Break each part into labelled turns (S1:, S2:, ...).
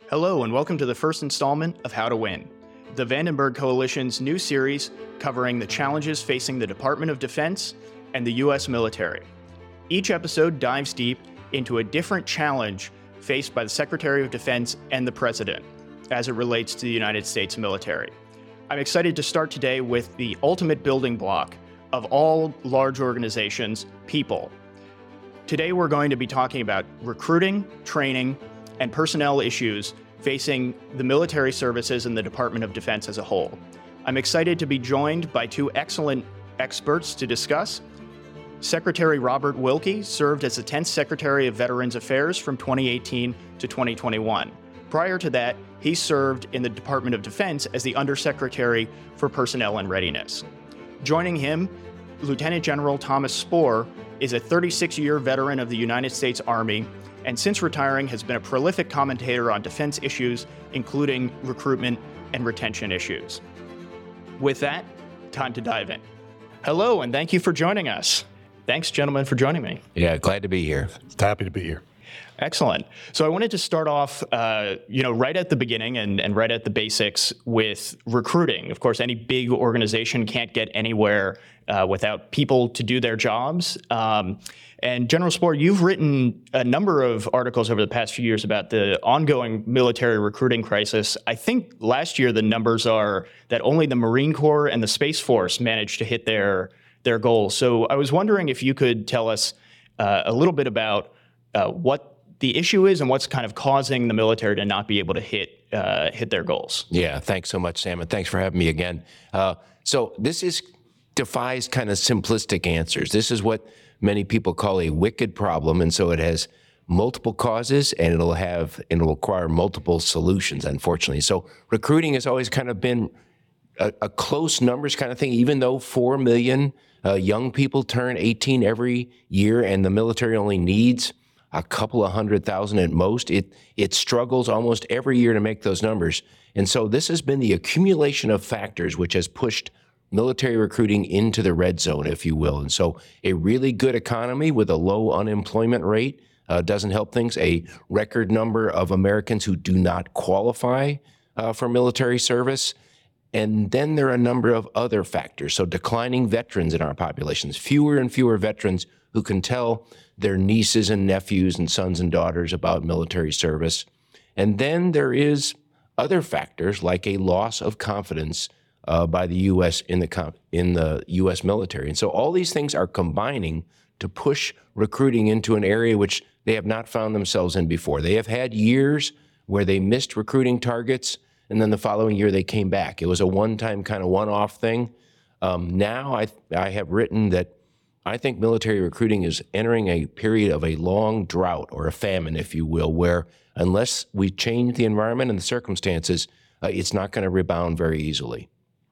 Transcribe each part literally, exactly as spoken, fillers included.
S1: Hello and welcome to the first installment of How to Win, the Vandenberg Coalition's new series covering the challenges facing the Department of Defense and the U S military. Each episode dives deep into a different challenge faced by the Secretary of Defense and the President as it relates to the United States military. I'm excited to start today with the ultimate building block of all large organizations, people. Today we're going to be talking about recruiting, training, and personnel issues facing the military services and the Department of Defense as a whole. I'm excited to be joined by two excellent experts to discuss. Secretary Robert Wilkie served as the tenth Secretary of Veterans Affairs from twenty eighteen to twenty twenty-one. Prior to that, he served in the Department of Defense as the Undersecretary for Personnel and Readiness. Joining him, Lieutenant General Thomas Spohr is a thirty-six-year veteran of the United States Army, and since retiring has been a prolific commentator on defense issues, including recruitment and retention issues. With that, time to dive in. Hello, and thank you for joining us. Thanks, gentlemen, for joining me.
S2: Yeah, glad to be here.
S3: Happy to be here.
S1: Excellent. So I wanted to start off, uh, you know, right at the beginning and, and right at the basics with recruiting. Of course, any big organization can't get anywhere uh, without people to do their jobs. Um, and General Spohr, you've written a number of articles over the past few years about the ongoing military recruiting crisis. I think last year the numbers are that only the Marine Corps and the Space Force managed to hit their their goals. So I was wondering if you could tell us uh, a little bit about uh, what the issue is and what's kind of causing the military to not be able to hit uh, hit their goals.
S2: Yeah, thanks so much, Sam, and thanks for having me again. Uh, so this is defies kind of simplistic answers. This is what many people call a wicked problem, and so it has multiple causes, and it'll have and it'll require multiple solutions, unfortunately. So recruiting has always kind of been a, a close numbers kind of thing, even though four million uh, young people turn eighteen every year, and the military only needs a couple of hundred thousand at most. It it struggles almost every year to make those numbers. And so this has been the accumulation of factors which has pushed military recruiting into the red zone, if you will. And so a really good economy with a low unemployment rate uh, doesn't help things. A record number of Americans who do not qualify uh, for military service. And then there are a number of other factors. So declining veterans in our populations, fewer and fewer veterans who can tell their nieces and nephews and sons and daughters about military service. And then there is other factors like a loss of confidence uh, by the U S in the comp- in the U S military. And so all these things are combining to push recruiting into an area which they have not found themselves in before. They have had years where they missed recruiting targets, and then the following year they came back. It was a one-time kind of one-off thing. Um, now I I have written that I think military recruiting is entering a period of a long drought or a famine, if you will, where unless we change the environment and the circumstances, uh, it's not going to rebound very easily.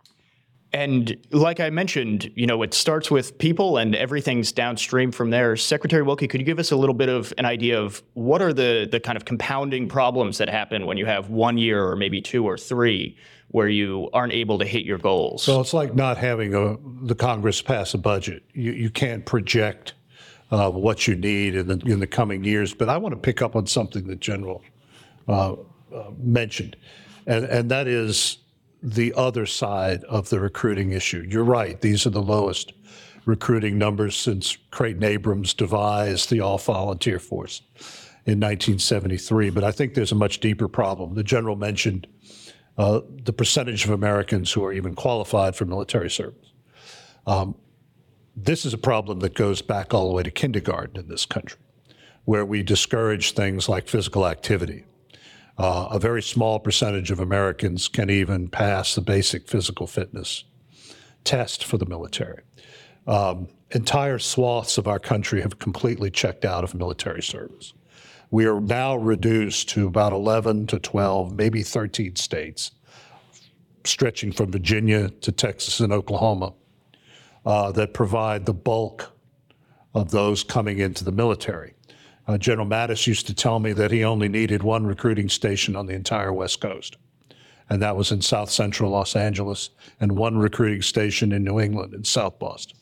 S1: And like I mentioned, you know, it starts with people and everything's downstream from there. Secretary Wilkie, could you give us a little bit of an idea of what are the, the kind of compounding problems that happen when you have one year or maybe two or three where you aren't able to hit your goals?
S3: So it's like not having a, the Congress pass a budget. You, you can't project uh, what you need in the, in the coming years. But I want to pick up on something that General uh, uh, mentioned, and, and that is the other side of the recruiting issue. You're right. These are the lowest recruiting numbers since Creighton Abrams devised the all-volunteer force in nineteen seventy-three. But I think there's a much deeper problem. The general mentioned uh, the percentage of Americans who are even qualified for military service. Um, this is a problem that goes back all the way to kindergarten in this country, where we discourage things like physical activity. Uh, a very small percentage of Americans can even pass the basic physical fitness test for the military. Um, entire swaths of our country have completely checked out of military service. We are now reduced to about eleven to twelve, maybe thirteen states, stretching from Virginia to Texas and Oklahoma, uh, that provide the bulk of those coming into the military. Uh, General Mattis used to tell me that he only needed one recruiting station on the entire West Coast, and that was in South Central Los Angeles, and one recruiting station in New England in South Boston.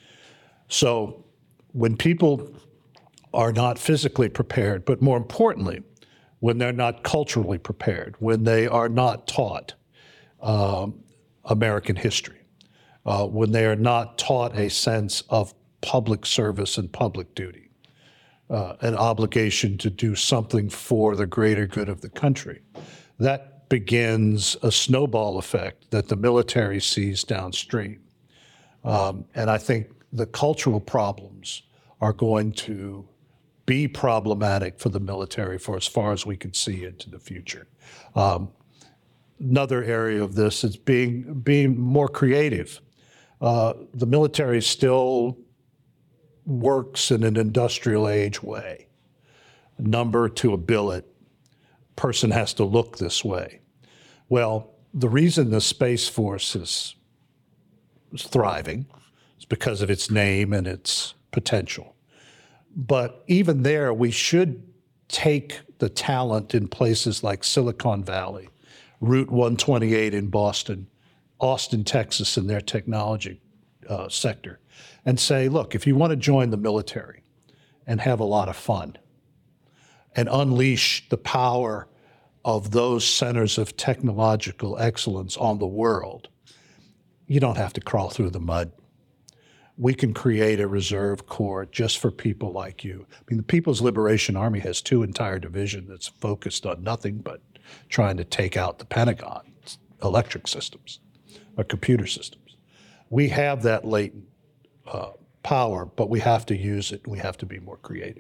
S3: So when people are not physically prepared, but more importantly, when they're not culturally prepared, when they are not taught um, American history, uh, when they are not taught a sense of public service and public duty, uh, an obligation to do something for the greater good of the country. That begins a snowball effect that the military sees downstream. Um, and I think the cultural problems are going to be problematic for the military for as far as we can see into the future. Um, another area of this is being, being more creative. Uh, the military still works in an industrial age way. Number to a billet, person has to look this way. Well, the reason the Space Force is, is thriving is because of its name and its potential. But even there, we should take the talent in places like Silicon Valley, Route one twenty-eight in Boston, Austin, Texas, in their technology uh, sector, and say, look, if you want to join the military and have a lot of fun and unleash the power of those centers of technological excellence on the world, you don't have to crawl through the mud. We can create a reserve corps just for people like you. I mean, the People's Liberation Army has two entire divisions that's focused on nothing but trying to take out the Pentagon, electric systems, or computer systems. We have that latent uh, power, but we have to use it, and we have to be more creative.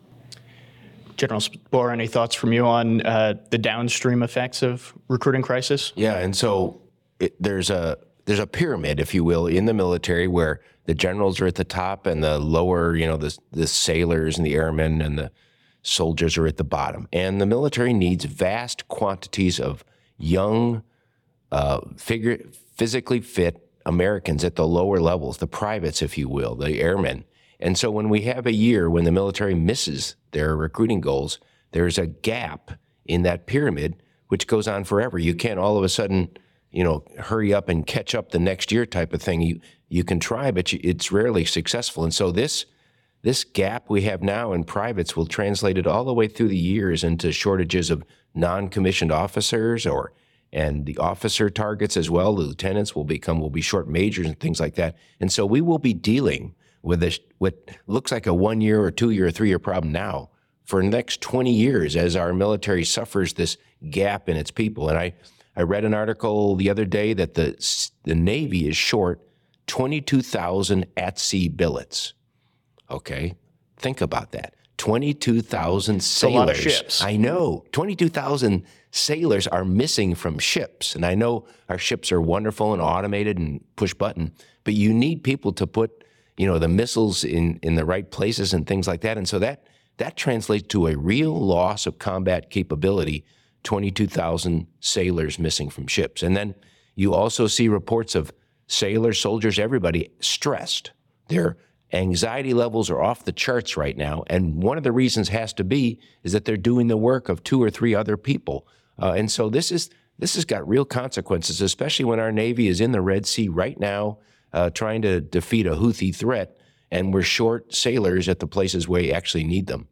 S1: General Spohr, any thoughts from you on uh, the downstream effects of recruiting crisis?
S2: Yeah, and so it, there's a there's a pyramid, if you will, in the military where the generals are at the top and the lower, you know, the, the sailors and the airmen and the soldiers are at the bottom. And the military needs vast quantities of young, uh, figure, physically fit Americans at the lower levels, the privates, if you will, the airmen. And so when we have a year when the military misses their recruiting goals, there's a gap in that pyramid, which goes on forever. You can't all of a sudden, you know, hurry up and catch up the next year type of thing. You you can try, but you, it's rarely successful. And so this this gap we have now in privates will translate it all the way through the years into shortages of non-commissioned officers, or and the officer targets as well. The lieutenants will become will be short majors and things like that. And so we will be dealing with this, what looks like a one-year or two-year or three-year problem now for the next twenty years as our military suffers this gap in its people. And I, I read an article the other day that the, the Navy is short twenty-two thousand at-sea billets. Okay, think about that. twenty-two thousand sailors.
S1: A lot of ships.
S2: I know. twenty-two thousand sailors are missing from ships. And I know our ships are wonderful and automated and push button, but you need people to put, you know, the missiles in, in the right places and things like that. And so that that translates to a real loss of combat capability, twenty-two thousand sailors missing from ships. And then you also see reports of sailors, soldiers, everybody stressed. Their anxiety levels are off the charts right now. And one of the reasons has to be is that they're doing the work of two or three other people. Uh, and so this is this has got real consequences, especially when our Navy is in the Red Sea right now, Uh, trying to defeat a Houthi threat, and we're short sailors at the places where you actually need them.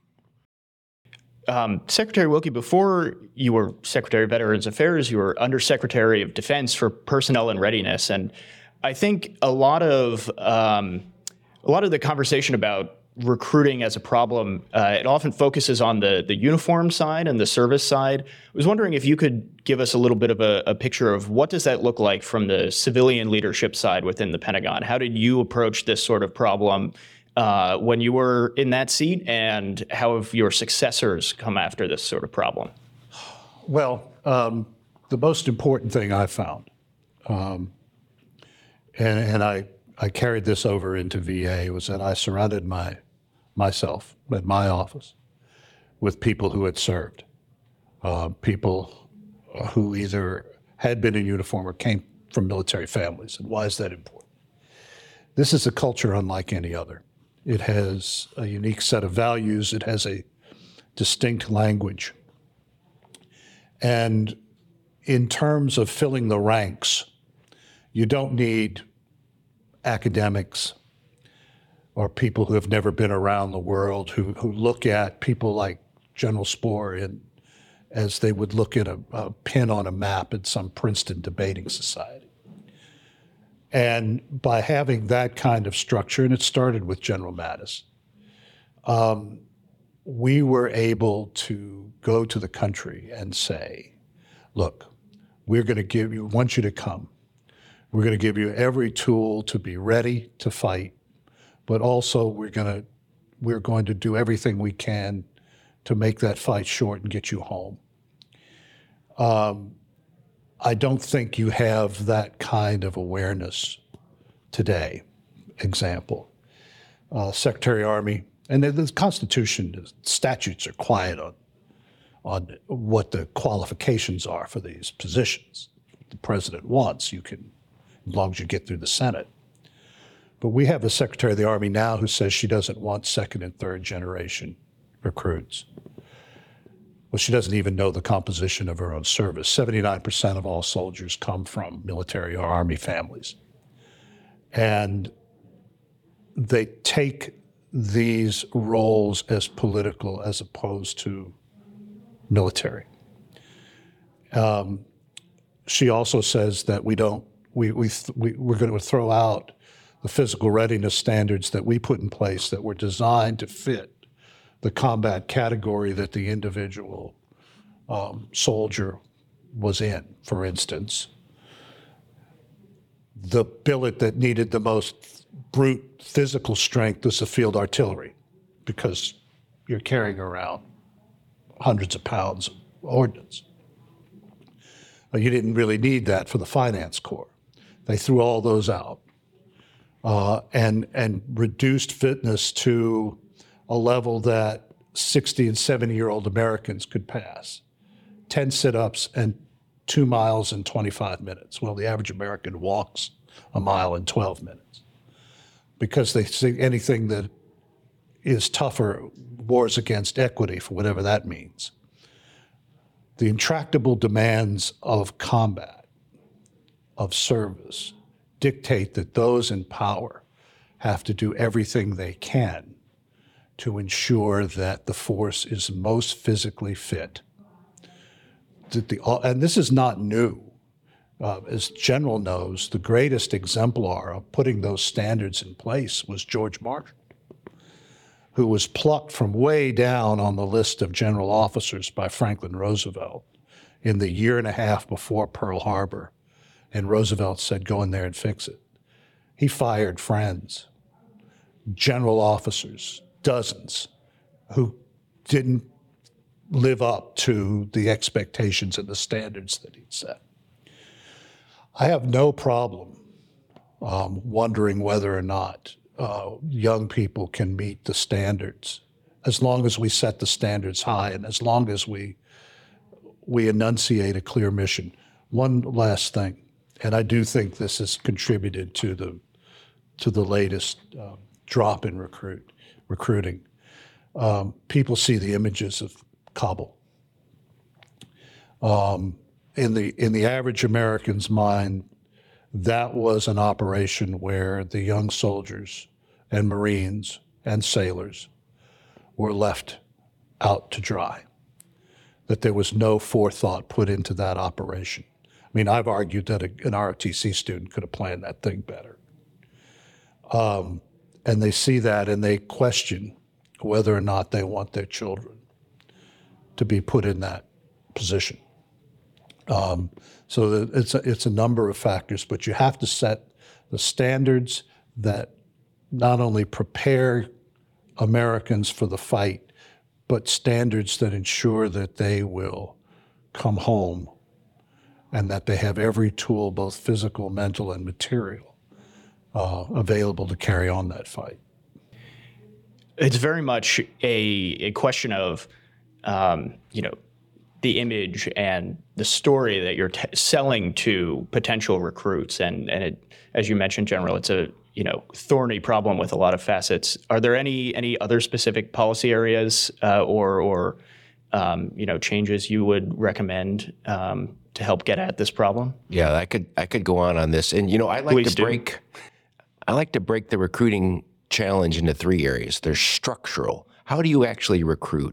S1: Um, Secretary Wilkie, before you were Secretary of Veterans Affairs, you were Undersecretary of Defense for Personnel and Readiness, and I think a lot of um, a lot of the conversation about recruiting as a problem, uh, it often focuses on the the uniform side and the service side. I was wondering if you could give us a little bit of a, a picture of what does that look like from the civilian leadership side within the Pentagon? How did you approach this sort of problem uh, when you were in that seat, and how have your successors come after this sort of problem?
S3: Well, um, the most important thing I found, um, and, and I, I carried this over into V A, was that I surrounded my myself at my office with people who had served, uh, people who either had been in uniform or came from military families. And why is that important? This is a culture unlike any other. It has a unique set of values. It has a distinct language. And in terms of filling the ranks, you don't need academics or people who have never been around the world, who, who look at people like General Spohr in as they would look at a, a pin on a map in some Princeton debating society. And by having that kind of structure, and it started with General Mattis, um, we were able to go to the country and say, look, we're going to give you, want you to come. We're going to give you every tool to be ready to fight, but also we're going to, we're going to do everything we can to make that fight short and get you home. Um, I don't think you have that kind of awareness today. Example, uh, Secretary of Army, and the, the Constitution, the statutes are quiet on, on what the qualifications are for these positions. What the president wants, you can, as long as you get through the Senate. But we have a Secretary of the Army now who says she doesn't want second and third generation recruits. Well, she doesn't even know the composition of her own service. seventy-nine percent of all soldiers come from military or Army families. And they take these roles as political as opposed to military. Um, she also says that we don't, we, we, we, we're going to throw out the physical readiness standards that we put in place that were designed to fit the combat category that the individual um, soldier was in. For instance, the billet that needed the most brute physical strength was the field artillery, because you're carrying around hundreds of pounds of ordnance. But you didn't really need that for the finance corps. They threw all those out uh, and, and reduced fitness to a level that sixty and seventy-year-old Americans could pass. ten sit-ups and two miles in twenty-five minutes. Well, the average American walks a mile in twelve minutes because they see anything that is tougher wars against equity, for whatever that means. The intractable demands of combat, of service, dictate that those in power have to do everything they can to ensure that the force is most physically fit. That the, and this is not new. Uh, as General knows, the greatest exemplar of putting those standards in place was George Marshall, who was plucked from way down on the list of general officers by Franklin Roosevelt in the year and a half before Pearl Harbor. And Roosevelt said, go in there and fix it. He fired friends, general officers, dozens, who didn't live up to the expectations and the standards that he'd set. I have no problem um, wondering whether or not uh, young people can meet the standards, as long as we set the standards high and as long as we we enunciate a clear mission. One last thing, and I do think this has contributed to the to the latest uh, drop in recruit recruiting. Um, people see the images of Kabul. Um, in the in the average American's mind, that was an operation where the young soldiers and Marines and sailors were left out to dry, that there was no forethought put into that operation. I mean, I've argued that a, an R O T C student could have planned that thing better. Um, and they see that and they question whether or not they want their children to be put in that position. Um, so the, it's, a, it's a number of factors, but you have to set the standards that not only prepare Americans for the fight, but standards that ensure that they will come home and that they have every tool, both physical, mental, and material, uh, available to carry on that fight.
S1: It's very much a, a question of, um, you know, the image and the story that you're t- selling to potential recruits. And, and it, as you mentioned, General, it's a, you know, thorny problem with a lot of facets. Are there any any other specific policy areas uh, or, or um, you know, changes you would recommend um, to help get at this problem?
S2: Yeah, I could I could go on on this. And, you know, I like
S1: Please
S2: to
S1: do.
S2: break I like to break the recruiting challenge into three areas. There's structural. How do you actually recruit?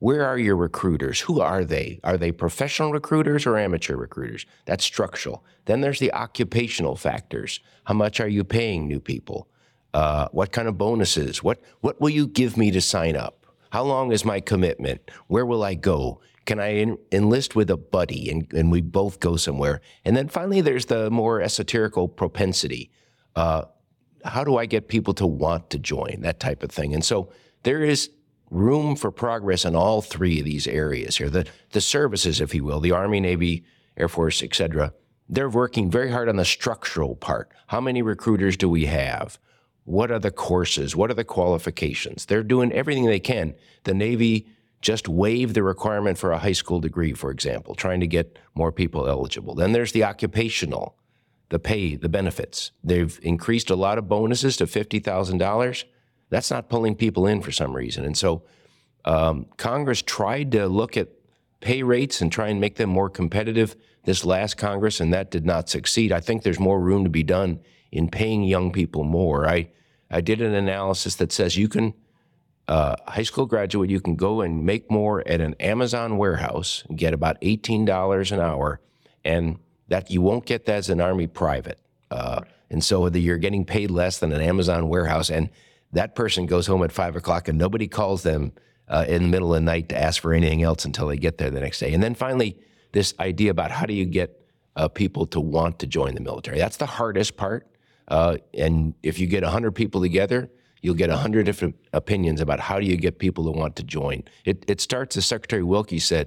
S2: where are your recruiters? Who are they? Are they professional recruiters or amateur recruiters? That's structural. Then there's the occupational factors. How much are you paying new people? Uh, what kind of bonuses? What, what will you give me to sign up? How long is my commitment? Where will I go? Can I en- enlist with a buddy and, and we both go somewhere? And then finally, there's the more esoterical propensity. Uh, how do I get people to want to join? That type of thing. And so there is room for progress in all three of these areas here. The, the services, if you will, the Army, Navy, Air Force, et cetera, they're working very hard on the structural part. How many recruiters do we have? What are the courses? What are the qualifications? They're doing everything they can. The Navy just waived the requirement for a high school degree, for example, trying to get more people eligible. Then there's the occupational, the pay, the benefits. They've increased a lot of bonuses to fifty thousand dollars. That's not pulling people in for some reason. And so um, Congress tried to look at pay rates and try and make them more competitive this last Congress, and that did not succeed. I think there's more room to be done in paying young people more. I, I did an analysis that says you can, uh, high school graduate, you can go and make more at an Amazon warehouse and get about eighteen dollars an hour, and that you won't get that as an Army private. Uh, and so the, you're getting paid less than an Amazon warehouse, and that person goes home at five o'clock and nobody calls them uh, in the middle of the night to ask for anything else until they get there the next day. And then finally, this idea about how do you get uh, people to want to join the military. That's the hardest part. Uh, and if you get one hundred people together, you'll get one hundred different opinions about how do you get people to want to join. It, it starts, as Secretary Wilkie said,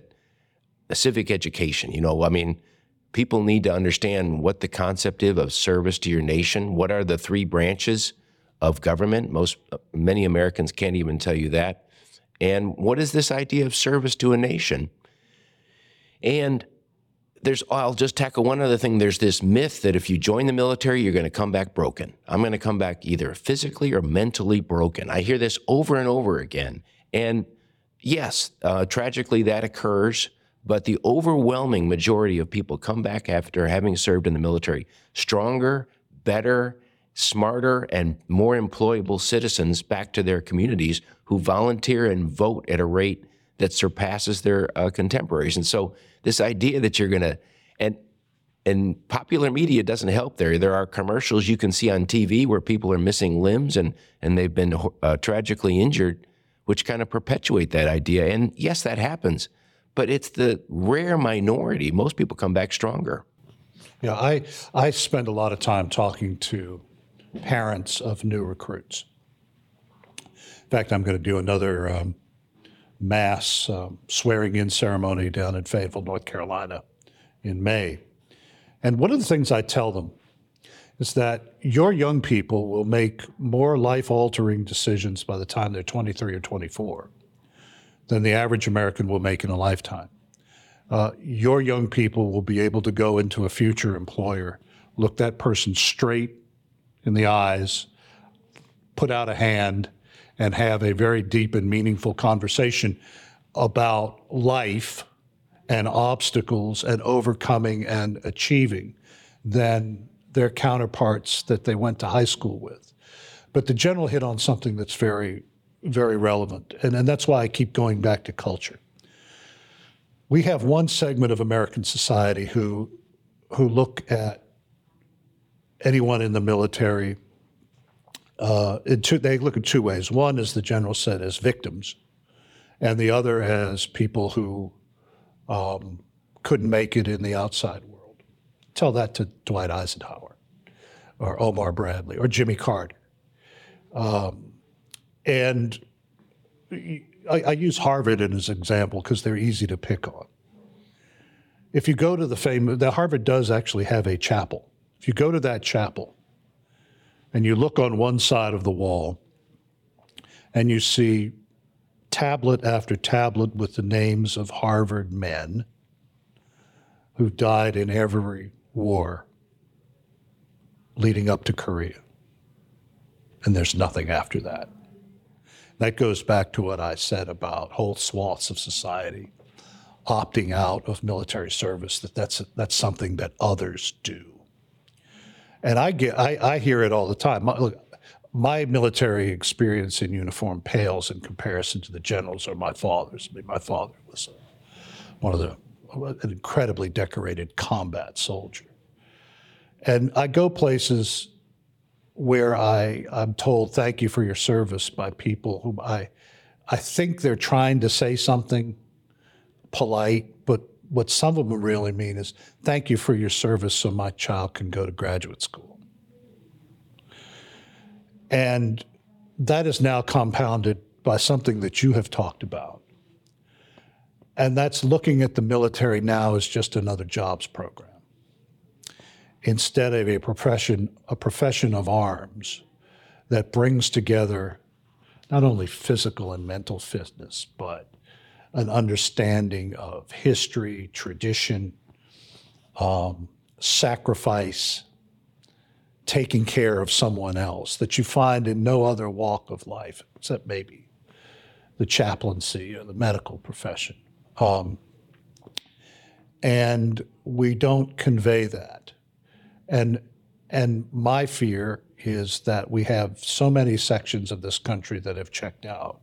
S2: a civic education. You know, I mean, people need to understand what the concept is of service to your nation. What are the three branches of government? Most, many Americans can't even tell you that. And what is this idea of service to a nation? And there's, I'll just tackle one other thing. There's this myth that if you join the military, you're going to come back broken. I'm going to come back either physically or mentally broken. I hear this over and over again. And yes, uh, tragically that occurs, but the overwhelming majority of people come back after having served in the military stronger, better, smarter, and more employable citizens back to their communities who volunteer and vote at a rate that surpasses their uh, contemporaries. And so this idea that you're going to, and and popular media doesn't help there. There are commercials you can see on T V where people are missing limbs and, and they've been uh, tragically injured, which kind of perpetuate that idea. And yes, that happens, but it's the rare minority. Most people come back stronger.
S3: Yeah, I, I spend a lot of time talking to parents of new recruits. In fact, I'm going to do another um, mass um, swearing-in ceremony down in Fayetteville, North Carolina in May. And one of the things I tell them is that your young people will make more life-altering decisions by the time they're twenty-three or twenty-four than the average American will make in a lifetime. Uh, your young people will be able to go into a future employer, look that person straight in the eyes, put out a hand, and have a very deep and meaningful conversation about life and obstacles and overcoming and achieving than their counterparts that they went to high school with. But the general hit on something that's very, very relevant, and, and that's why I keep going back to culture. We have one segment of American society who, who look at anyone in the military Uh, in two, they look at two ways. One, as the general said, as victims, and the other as people who um, couldn't make it in the outside world. Tell that to Dwight Eisenhower, or Omar Bradley, or Jimmy Carter. Um, and I, I use Harvard as an example because they're easy to pick on. If you go to the famous, the Harvard does actually have a chapel. If you go to that chapel, and you look on one side of the wall, and you see tablet after tablet with the names of Harvard men who died in every war leading up to Korea. And there's nothing after that. That goes back to what I said about whole swaths of society opting out of military service, that that's, that's something that others do. And I get, I, I hear it all the time. My, look, my military experience in uniform pales in comparison to the generals or my father's. I mean, my father was one of the, an incredibly decorated combat soldier. And I go places where I, I'm told, thank you for your service by people whom I, I think they're trying to say something polite, but what some of them really mean is, thank you for your service so my child can go to graduate school. And that is now compounded by something that you have talked about. And that's looking at the military now as just another jobs program, instead of a profession, a profession of arms that brings together not only physical and mental fitness, but an understanding of history, tradition, um, sacrifice, taking care of someone else that you find in no other walk of life, except maybe the chaplaincy or the medical profession. Um, and we don't convey that. And, and my fear is that we have so many sections of this country that have checked out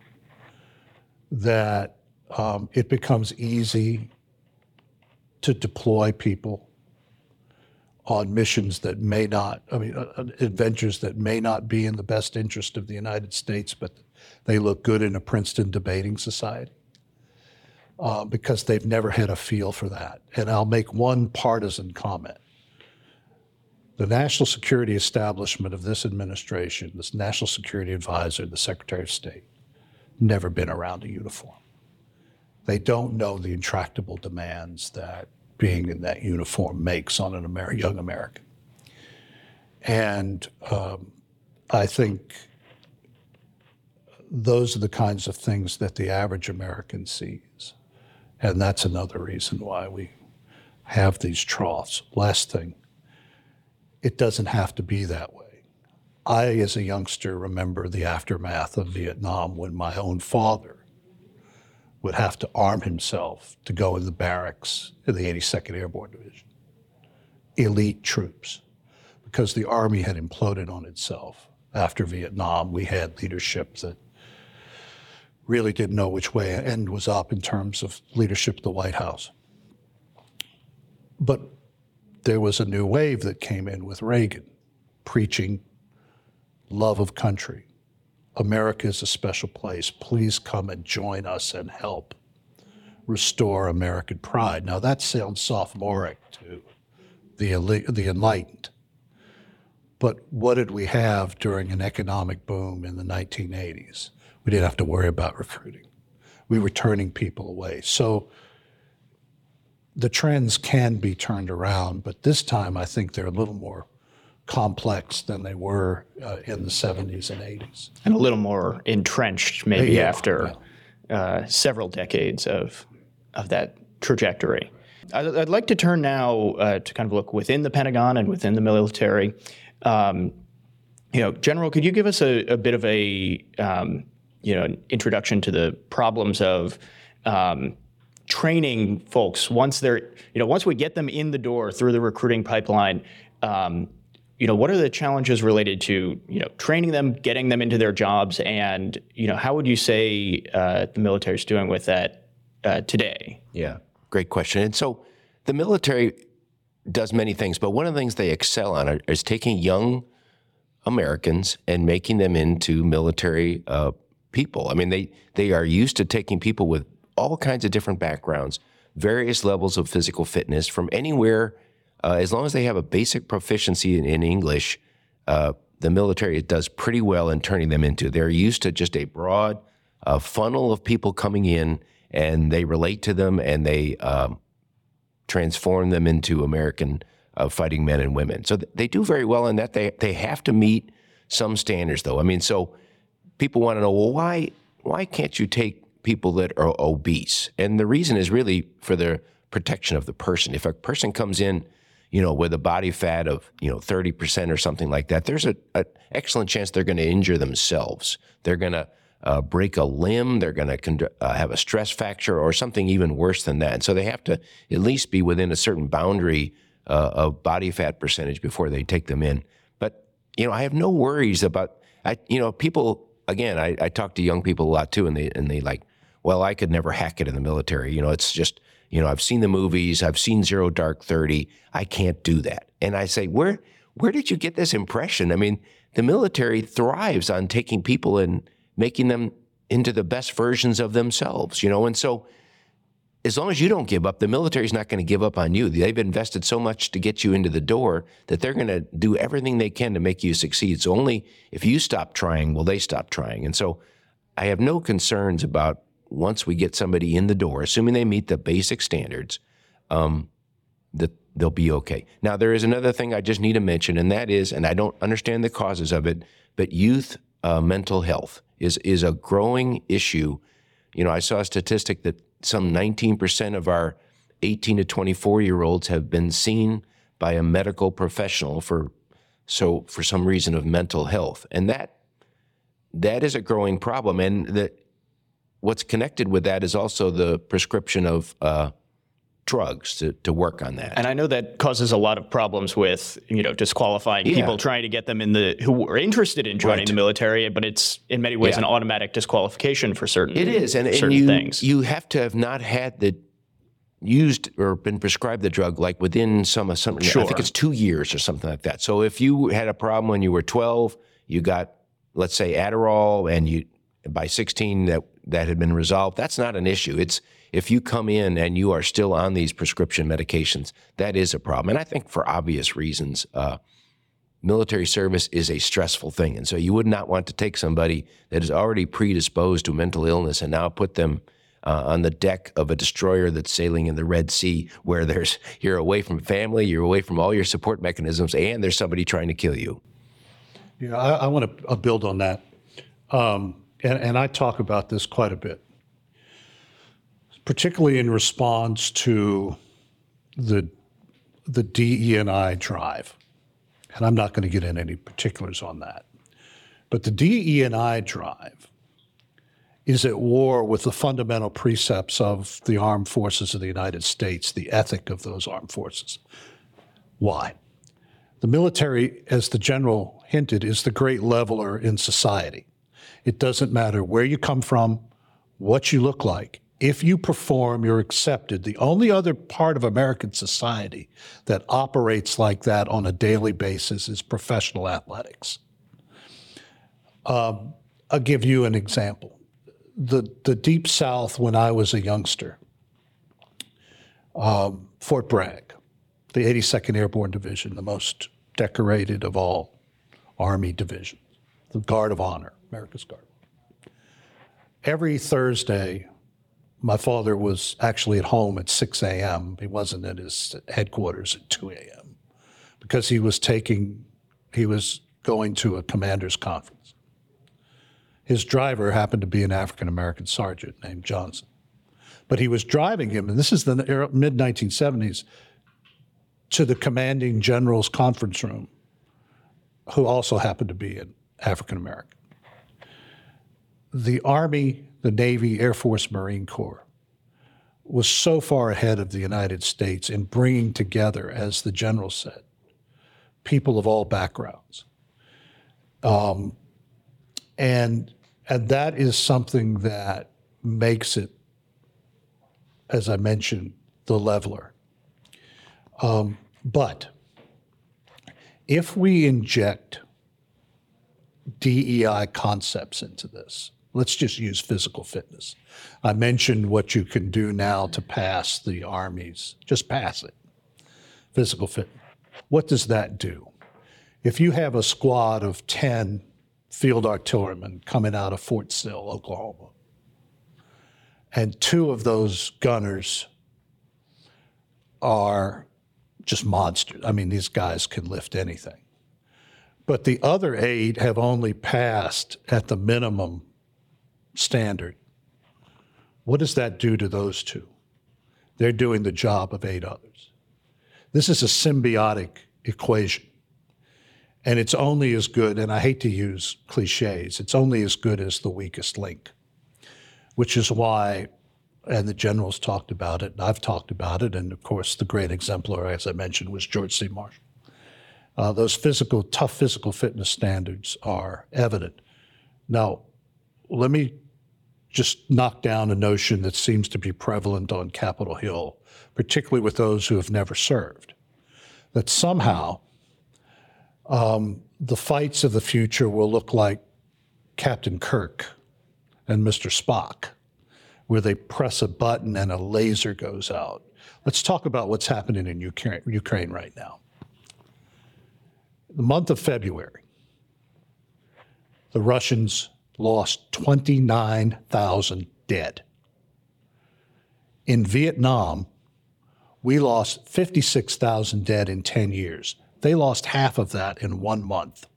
S3: that um, it becomes easy to deploy people on missions that may not, I mean, uh, adventures that may not be in the best interest of the United States, but they look good in a Princeton debating society uh, because they've never had a feel for that. And I'll make one partisan comment. The national security establishment of this administration, this national security advisor, the Secretary of State, never been around a uniform. They don't know the intractable demands that being in that uniform makes on an Amer- young American. And um, I think those are the kinds of things that the average American sees. And that's another reason why we have these troughs. Last thing, it doesn't have to be that way. I, as a youngster, remember the aftermath of Vietnam when my own father would have to arm himself to go in the barracks in the eighty-second Airborne Division. Elite troops, because the Army had imploded on itself. After Vietnam, we had leadership that really didn't know which way an end was up in terms of leadership at the White House. But there was a new wave that came in with Reagan, preaching love of country. America is a special place. Please come and join us and help restore American pride. Now that sounds sophomoric to the, the enlightened. But what did we have during an economic boom in the nineteen eighties? We didn't have to worry about recruiting. We were turning people away. So the trends can be turned around, but this time I think they're a little more complex than they were uh, in the seventies and eighties.
S1: And a little more entrenched maybe
S3: Yeah,
S1: after
S3: yeah.
S1: Uh, several decades of, of that trajectory. I'd, I'd like to turn now uh, to kind of look within the Pentagon and within the military. Um, you know, General, could you give us a, a bit of a, um, you know, an introduction to the problems of um, training folks once they're, you know, once we get them in the door through the recruiting pipeline, um, you know, what are the challenges related to, you know, training them, getting them into their jobs, and, you know, how would you say uh, the military is doing with that uh, today?
S2: Yeah, great question. And so the military does many things, but one of the things they excel on is taking young Americans and making them into military uh, people. I mean, they, they are used to taking people with all kinds of different backgrounds, various levels of physical fitness from anywhere. Uh, as long as they have a basic proficiency in, in English, uh, the military does pretty well in turning them into. They're used to just a broad uh, funnel of people coming in, and they relate to them, and they um, transform them into American uh, fighting men and women. So th- they do very well in that. They they have to meet some standards, though. I mean, so people want to know, well, why why can't you take people that are obese? And the reason is really for the protection of the person. If a person comes in, you know, with a body fat of, you know, thirty percent or something like that, there's an excellent chance they're going to injure themselves. They're going to uh, break a limb. They're going to con- uh, have a stress fracture or something even worse than that. And so they have to at least be within a certain boundary uh, of body fat percentage before they take them in. But, you know, I have no worries about I, you know, people, again, I, I talk to young people a lot too, and they, and they like, well, I could never hack it in the military. You know, it's just, you know, I've seen the movies, I've seen Zero Dark thirty. I can't do that. And I say, where, where did you get this impression? I mean, the military thrives on taking people and making them into the best versions of themselves, you know? And so as long as you don't give up, the military's not going to give up on you. They've invested so much to get you into the door that they're going to do everything they can to make you succeed. So only if you stop trying will they stop trying. And so I have no concerns about once we get somebody in the door, assuming they meet the basic standards, um, that they'll be okay. Now, there is another thing I just need to mention, and that is, and I don't understand the causes of it, but youth uh, mental health is is a growing issue. You know, I saw a statistic that some nineteen percent of our eighteen to twenty-four-year-olds have been seen by a medical professional for so for some reason of mental health, and that that is a growing problem. And that what's connected with that is also the prescription of uh, drugs to, to work on that.
S1: And I know that causes a lot of problems with, you know, disqualifying
S2: Yeah.
S1: people, trying to get them in the, who are interested in joining
S2: Right.
S1: the military, but it's in many ways
S2: Yeah.
S1: an automatic disqualification for certain,
S2: It is, and, and
S1: certain
S2: you,
S1: things.
S2: you have to have not had the used or been prescribed the drug like within some, some I
S1: Sure.
S2: think it's two years or something like that. So if you had a problem when you were twelve, you got, let's say, Adderall, and you by sixteen that that had been resolved, that's not an issue. It's if you come in and you are still on these prescription medications, that is a problem. And I think for obvious reasons, uh, military service is a stressful thing. And so you would not want to take somebody that is already predisposed to mental illness and now put them uh, on the deck of a destroyer that's sailing in the Red Sea, where there's you're away from family, you're away from all your support mechanisms, and there's somebody trying to kill you.
S3: Yeah, I, I want to uh, build on that. Um, and, and I talk about this quite a bit, particularly in response to the, the D E and I drive. And I'm not going to get into any particulars on that. But the D E and I drive is at war with the fundamental precepts of the armed forces of the United States, the ethic of those armed forces. Why? The military, as the general hinted, is the great leveler in society. It doesn't matter where you come from, what you look like. If you perform, you're accepted. The only other part of American society that operates like that on a daily basis is professional athletics. Um, I'll give you an example. The, the Deep South, when I was a youngster, um, Fort Bragg, the eighty-second Airborne Division, the most decorated of all Army divisions, the Guard of Honor, America's Guard. Every Thursday, my father was actually at home at six a.m. He wasn't at his headquarters at two a.m. because he was taking, he was going to a commander's conference. His driver happened to be an African-American sergeant named Johnson. But he was driving him, and this is the mid nineteen seventies, to the commanding general's conference room, who also happened to be an African-American. The Army, the Navy, Air Force, Marine Corps was so far ahead of the United States in bringing together, as the general said, people of all backgrounds. Um, and, and that is something that makes it, as I mentioned, the leveler. Um, but if we inject D E I concepts into this, let's just use physical fitness. I mentioned what you can do now to pass the Army's, just pass it, physical fitness. What does that do? If you have a squad of ten field artillerymen coming out of Fort Sill, Oklahoma, and two of those gunners are just monsters. I mean, these guys can lift anything. But the other eight have only passed at the minimum standard. What does that do to those two? They're doing the job of eight others. This is a symbiotic equation. And it's only as good, and I hate to use cliches, it's only as good as the weakest link, which is why, and the generals talked about it, and I've talked about it, and of course the great exemplar, as I mentioned, was George C. Marshall. Uh, those physical, tough physical fitness standards are evident. Now, let me just knock down a notion that seems to be prevalent on Capitol Hill, particularly with those who have never served, that somehow um, the fights of the future will look like Captain Kirk and Mister Spock, where they press a button and a laser goes out. Let's talk about what's happening in Ukraine, Ukraine right now. The month of February, the Russians lost twenty-nine thousand dead. In Vietnam, we lost fifty-six thousand dead in ten years. They lost half of that in one month.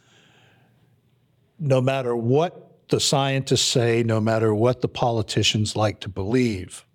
S3: No matter what the scientists say, no matter what the politicians like to believe,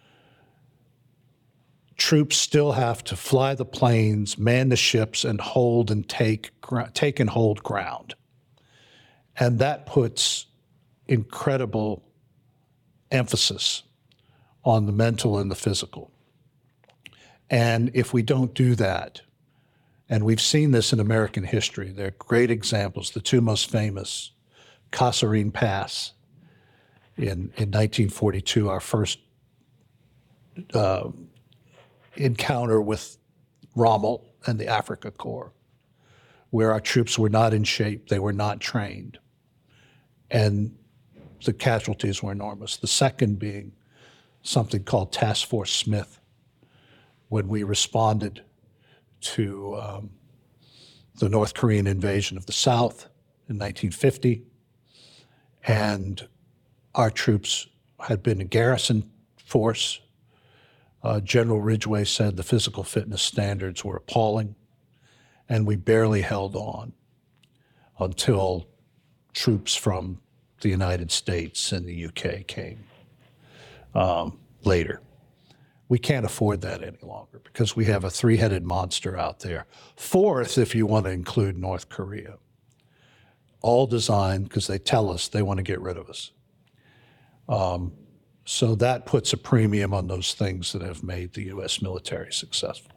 S3: troops still have to fly the planes, man the ships, and hold and take, take and hold ground. And that puts incredible emphasis on the mental and the physical. And if we don't do that, and we've seen this in American history, there are great examples. The two most famous, Kasserine Pass in, in nineteen forty-two, our first uh, encounter with Rommel and the Afrika Korps, where our troops were not in shape, they were not trained, and the casualties were enormous. The second being something called Task Force Smith, when we responded to um, the North Korean invasion of the South in nineteen fifty, and our troops had been a garrison force. Uh, General Ridgway said the physical fitness standards were appalling, and we barely held on until troops from the United States and the U K came um, later. We can't afford that any longer because we have a three-headed monster out there. Fourth, if you want to include North Korea, all designed because they tell us they want to get rid of us. Um, so that puts a premium on those things that have made the U S military successful.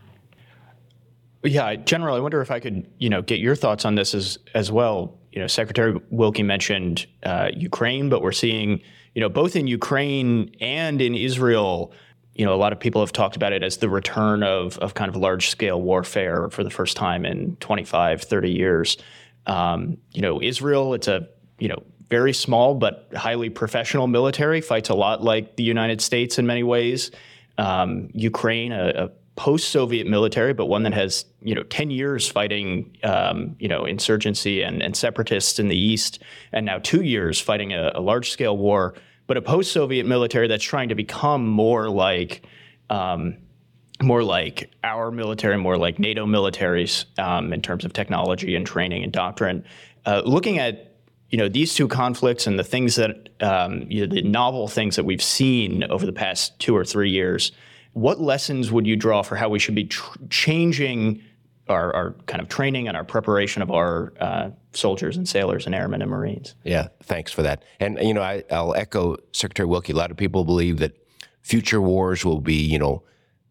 S1: Yeah, General, I wonder if I could, you know, get your thoughts on this as as well. You know, Secretary Wilkie mentioned uh, Ukraine, but we're seeing, you know, both in Ukraine and in Israel, you know, a lot of people have talked about it as the return of of kind of large-scale warfare for the first time in twenty-five, thirty years. Um, you know, Israel, it's a, you know, very small but highly professional military, fights a lot like the United States in many ways. Um, Ukraine, a, a post-Soviet military, but one that has, you know, ten years fighting, um, you know, insurgency and, and separatists in the East, and now two years fighting a, a large-scale war, but a post-Soviet military that's trying to become more like, um, more like our military, more like NATO militaries um, in terms of technology and training and doctrine. Uh, looking at, you know, these two conflicts and the things that, um, you know, the novel things that we've seen over the past two or three years, what lessons would you draw for how we should be tr- changing our, our kind of training and our preparation of our uh, soldiers and sailors and airmen and Marines?
S2: Yeah, thanks for that. And, you know, I, I'll echo Secretary Wilkie. A lot of people believe that future wars will be, you know,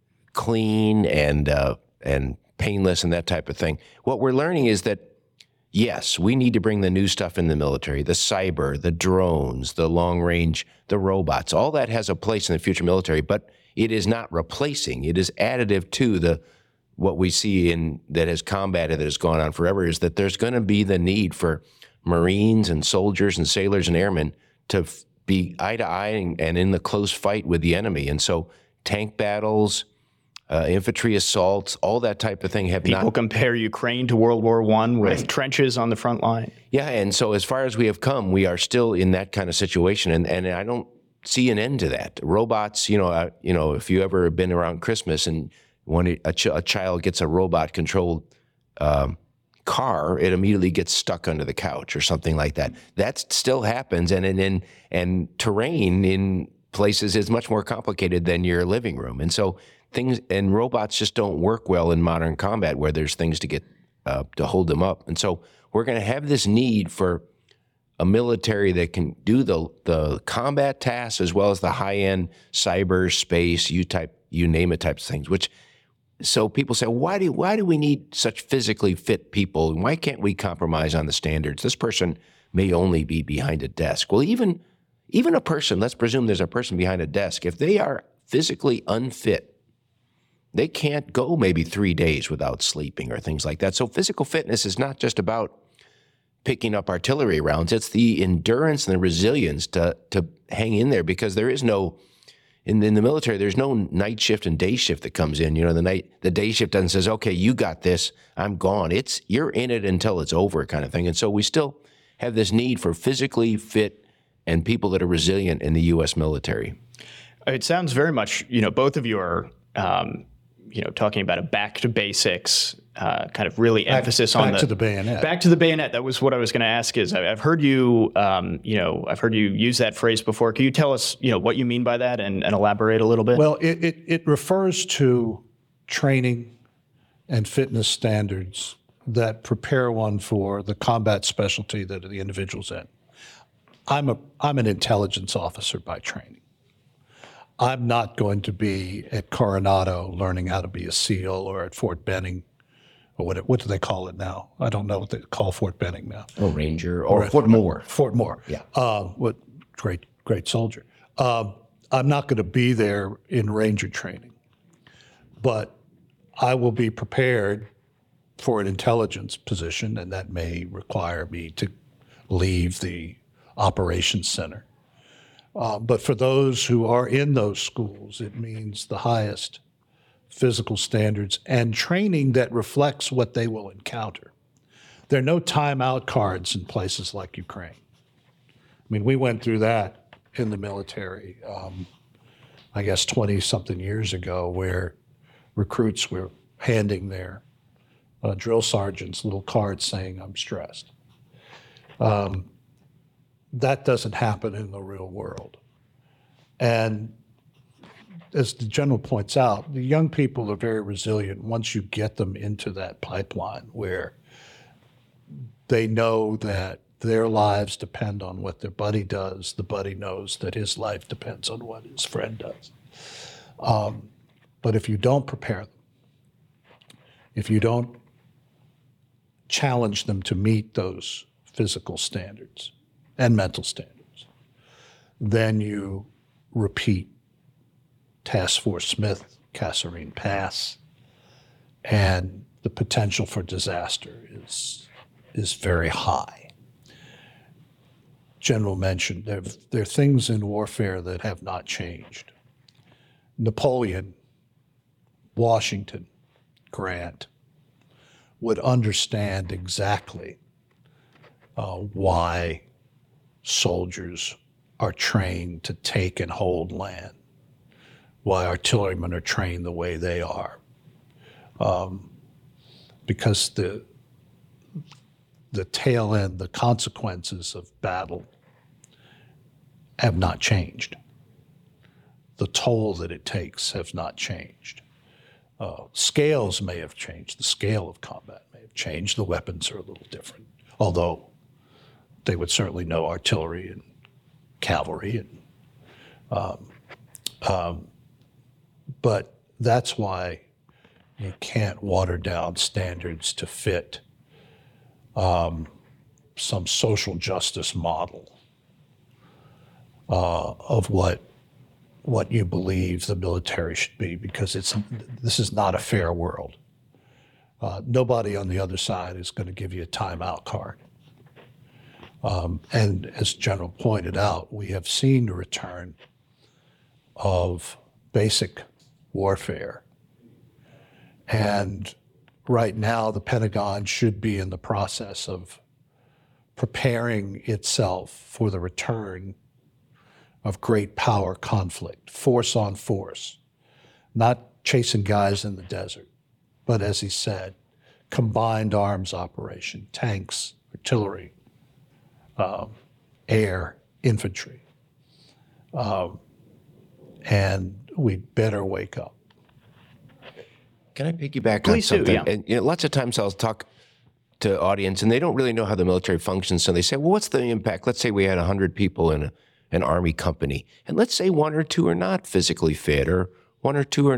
S2: clean and uh, and painless and that type of thing. What we're learning is that, yes, we need to bring the new stuff in the military, the cyber, the drones, the long range, the robots. All that has a place in the future military, but it is not replacing. It is additive to the what we see in that has combated, that has gone on forever, is that there's going to be the need for Marines and soldiers and sailors and airmen to f- be eye to eye and, and in the close fight with the enemy. And so tank battles, uh, infantry assaults, all that type of thing have
S1: People
S2: not...
S1: compare Ukraine to World War One with right. trenches on the front line.
S2: Yeah, and so as far as we have come, we are still in that kind of situation, and, and I don't see an end to that. Robots, you know, uh, you know, if you ever been around Christmas and when a, ch- a child gets a robot-controlled um, car, it immediately gets stuck under the couch or something like that. That still happens, and and and, and terrain in places is much more complicated than your living room, and so things and robots just don't work well in modern combat where there's things to get uh, to hold them up, and so we're going to have this need for a military that can do the the combat tasks as well as the high-end cyber, space, you type, you name it types of things, which so people say, why do why do we need such physically fit people? Why can't we compromise on the standards? This person may only be behind a desk. Well, even even a person, let's presume there's a person behind a desk. If they are physically unfit, they can't go maybe three days without sleeping or things like that. So physical fitness is not just about picking up artillery rounds. It's the endurance and the resilience to to hang in there, because there is no, in, in the military, there's no night shift and day shift that comes in. You know, the night, the day shift doesn't says, okay, you got this, I'm gone. It's, you're in it until it's over kind of thing. And so we still have this need for physically fit and people that are resilient in the U S military.
S1: It sounds very much, you know, both of you are, um, you know, talking about a back to basics, uh, kind of really
S3: back,
S1: emphasis
S3: back
S1: on the
S3: back to the bayonet.
S1: Back to the bayonet. That was what I was going to ask. Is I- I've heard you, um, you know, I've heard you use that phrase before. Can you tell us, you know, what you mean by that and, and elaborate a little bit?
S3: Well, it, it, it refers to training and fitness standards that prepare one for the combat specialty that the individual's in. I'm a I'm an intelligence officer by training. I'm not going to be at Coronado learning how to be a SEAL, or at Fort Benning, or what what do they call it now? I don't know what they call Fort Benning now.
S2: Oh, Ranger or, or Fort Moore.
S3: Fort Moore.
S2: Yeah.
S3: Uh, what great great soldier. Um, I'm not going to be there in Ranger training, but I will be prepared for an intelligence position, and that may require me to leave the operations center. Uh, but for those who are in those schools, it means the highest physical standards and training that reflects what they will encounter. There are no timeout cards in places like Ukraine. I mean, we went through that in the military, um, I guess twenty-something years ago, where recruits were handing their uh, drill sergeants little cards saying, I'm stressed. Um, that doesn't happen in the real world. And as the general points out, the young people are very resilient once you get them into that pipeline where they know that their lives depend on what their buddy does. The buddy knows that his life depends on what his friend does. Um, but if you don't prepare them, if you don't challenge them to meet those physical standards and mental standards, then you repeat Task Force Smith, Kasserine Pass, and the potential for disaster is, is very high. General mentioned there, there are things in warfare that have not changed. Napoleon, Washington, Grant would understand exactly uh, why soldiers are trained to take and hold land, why artillerymen are trained the way they are, um, because the the tail end, the consequences of battle have not changed. The toll that it takes has not changed. Uh, scales may have changed. The scale of combat may have changed. The weapons are a little different, although they would certainly know artillery and cavalry. And, um, um, but that's why you can't water down standards to fit um, some social justice model uh, of what what you believe the military should be, because it's this is not a fair world. Uh, nobody on the other side is going to give you a timeout card. Um, and as General pointed out, we have seen the return of basic warfare. And right now, the Pentagon should be in the process of preparing itself for the return of great power conflict, force on force, not chasing guys in the desert, but as he said, combined arms operation, tanks, artillery, um, air, infantry. Um, and we'd better wake up.
S2: Can I piggyback
S1: Please
S2: on
S1: do,
S2: something?
S1: yeah.
S2: And, you know, lots of times I'll talk to audience and they don't really know how the military functions. So they say, well, what's the impact? Let's say we had one hundred people in a, an Army company. And let's say one or two are not physically fit, or one or two are not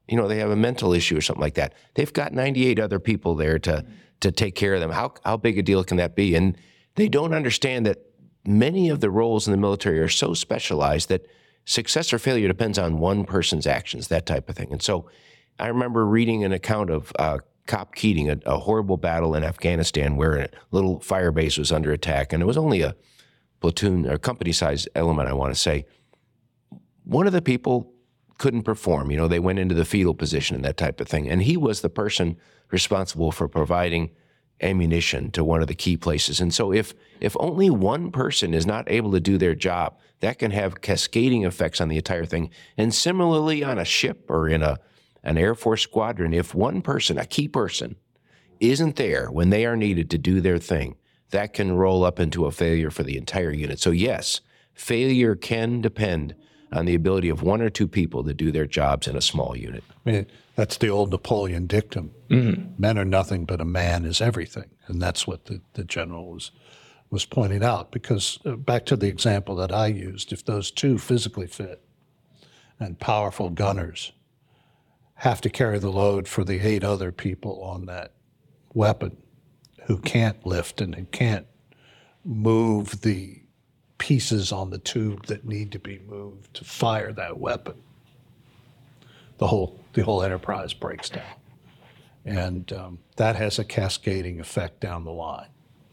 S2: you know, they have a mental issue or something like that. They've got ninety-eight other people there to to take care of them. How how big a deal can that be? And they don't understand that many of the roles in the military are so specialized that success or failure depends on one person's actions, that type of thing. And so I remember reading an account of uh, Cop Keating, a, a horrible battle in Afghanistan where a little fire base was under attack, and it was only a platoon or company-sized element, I want to say. One of the people couldn't perform. You know, they went into the fetal position and that type of thing. And he was the person responsible for providing ammunition to one of the key places. And so if if only one person is not able to do their job, that can have cascading effects on the entire thing. And similarly on a ship or in a an Air Force squadron, if one person, a key person, isn't there when they are needed to do their thing, that can roll up into a failure for the entire unit. So yes, failure can depend on the ability of one or two people to do their jobs in a small unit.
S3: I mean, that's the old Napoleon dictum. Mm-hmm. Men are nothing, but a man is everything. And that's what the, the general was was pointing out. Because uh, back to the example that I used, if those two physically fit and powerful gunners have to carry the load for the eight other people on that weapon who can't lift and who can't move the pieces on the tube that need to be moved to fire that weapon, the whole the whole enterprise breaks down. And um, that has a cascading effect down the line.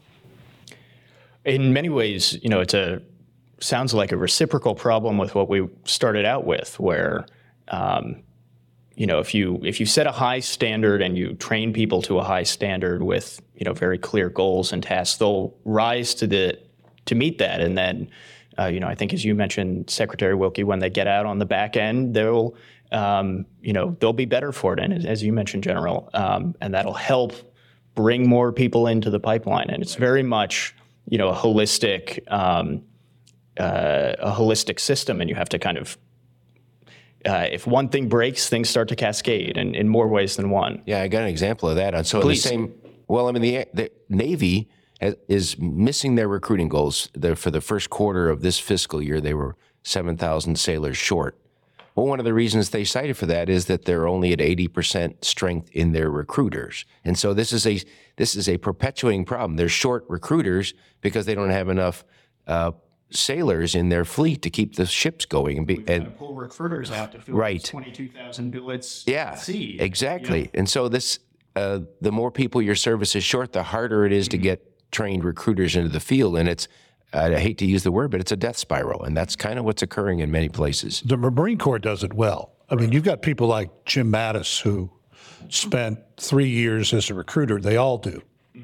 S1: In many ways, you know, it's a sounds like a reciprocal problem with what we started out with, where um, you know, if you if you set a high standard and you train people to a high standard with, you know, very clear goals and tasks, they'll rise to the to meet that. And then, uh, you know, I think as you mentioned, Secretary Wilkie, when they get out on the back end, they'll, um, you know, they'll be better for it. And as, as you mentioned, General, um, and that'll help bring more people into the pipeline. And it's very much, you know, a holistic, um, uh, a holistic system. And you have to kind of, uh, if one thing breaks, things start to cascade in, in more ways than one.
S2: Yeah, I got an example of that. So
S1: Please.
S2: the same, well, I mean, the, the Navy is missing their recruiting goals. They're, for the first quarter of this fiscal year, they were seven thousand sailors short. Well, one of the reasons they cited for that is that they're only at eighty percent strength in their recruiters. And so this is a this is a perpetuating problem. They're short recruiters because they don't have enough uh, sailors in their fleet to keep the ships going. And, be,
S1: We've
S2: and
S1: got to pull recruiters out to fill
S2: right.
S1: twenty-two thousand billets
S2: yeah,
S1: at sea.
S2: Exactly.
S1: You know?
S2: And so this uh, the more people your service is short, the harder it is mm-hmm. to get trained recruiters into the field, and it's, I hate to use the word, but it's a death spiral, and that's kind of what's occurring in many places.
S3: The Marine Corps does it well. I mean, you've got people like Jim Mattis who spent three years as a recruiter. They all do.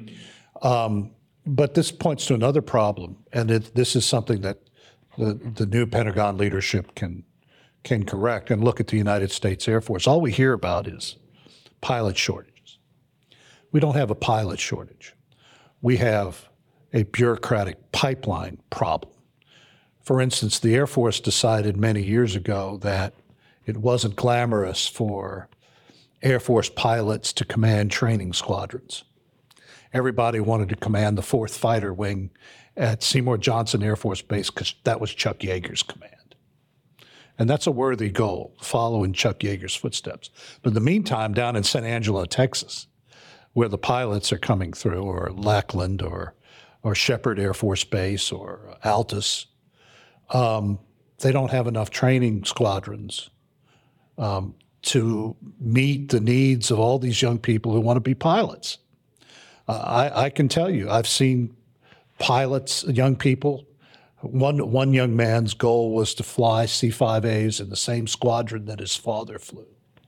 S3: Um, but this points to another problem, and it, this is something that the, the new Pentagon leadership can can correct. And look at the United States Air Force. All we hear about is pilot shortages. We don't have a pilot shortage. We have a bureaucratic pipeline problem. For instance, the Air Force decided many years ago that it wasn't glamorous for Air Force pilots to command training squadrons. Everybody wanted to command the fourth Fighter Wing at Seymour Johnson Air Force Base because that was Chuck Yeager's command. And that's a worthy goal, follow in Chuck Yeager's footsteps. But in the meantime, down in San Angelo, Texas, where the pilots are coming through, or Lackland, or or Shepherd Air Force Base, or Altus, um, they don't have enough training squadrons um, to meet the needs of all these young people who want to be pilots. Uh, I, I can tell you, I've seen pilots, young people. One one young man's goal was to fly C five A's in the same squadron that his father flew.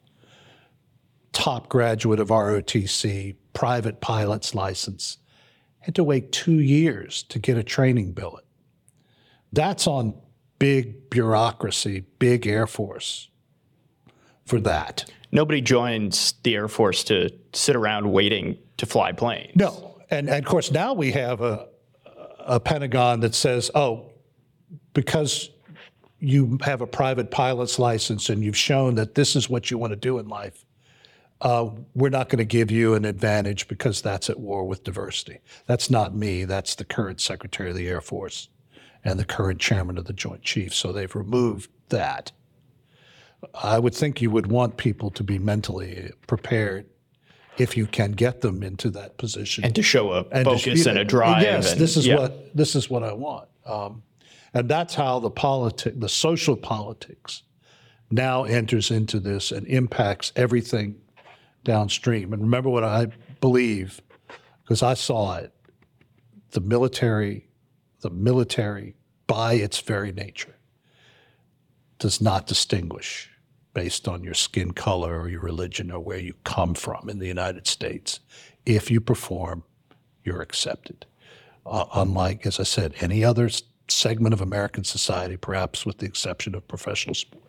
S3: Top graduate of R O T C, private pilot's license, had to wait two years to get a training billet. That's on big bureaucracy, big Air Force for that.
S1: Nobody joins the Air Force to sit around waiting to fly planes.
S3: No, and, and of course now we have a, a Pentagon that says, oh, because you have a private pilot's license and you've shown that this is what you want to do in life, Uh, we're not going to give you an advantage because that's at war with diversity. That's not me. That's the current Secretary of the Air Force and the current Chairman of the Joint Chiefs. So they've removed that. I would think you would want people to be mentally prepared if you can get them into that position.
S1: And to show a
S3: And to-
S1: focus and a drive.
S3: Yes,
S1: and,
S3: this is
S1: yeah.
S3: what this is what I want, um, and that's how the politic, the social politics, now enters into this and impacts everything downstream. And remember what I believe, because I saw it: the military, the military, by its very nature, does not distinguish based on your skin color or your religion or where you come from in the United States. If you perform, you're accepted. Uh, unlike, as I said, any other s- segment of American society, perhaps with the exception of professional sport.